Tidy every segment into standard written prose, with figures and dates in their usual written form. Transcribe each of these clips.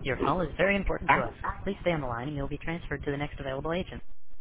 Your call is very important to us. Please stay on the line and you'll be transferred to the next available agent.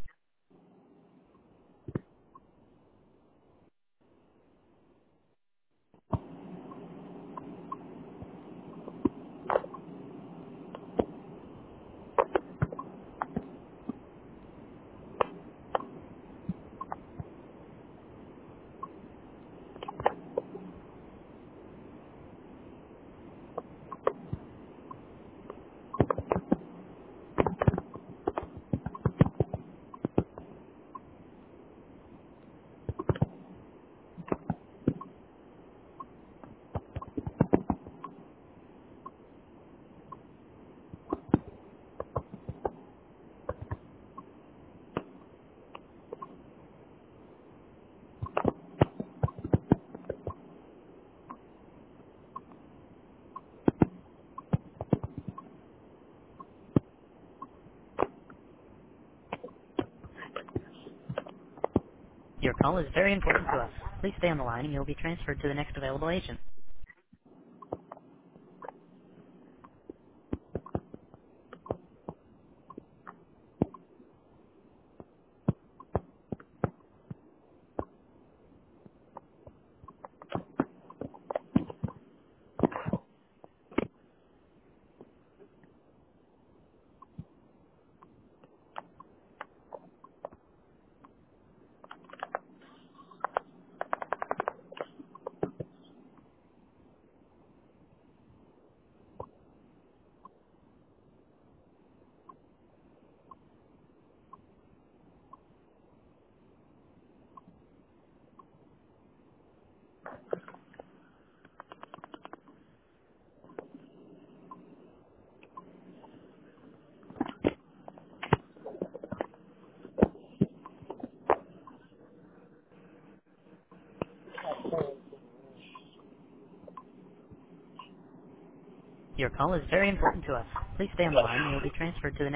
Your call is very important to us. Please stay on the line and you'll be transferred to the next available agent. Your call is very important to us. Please stay on the line and you'll be transferred to the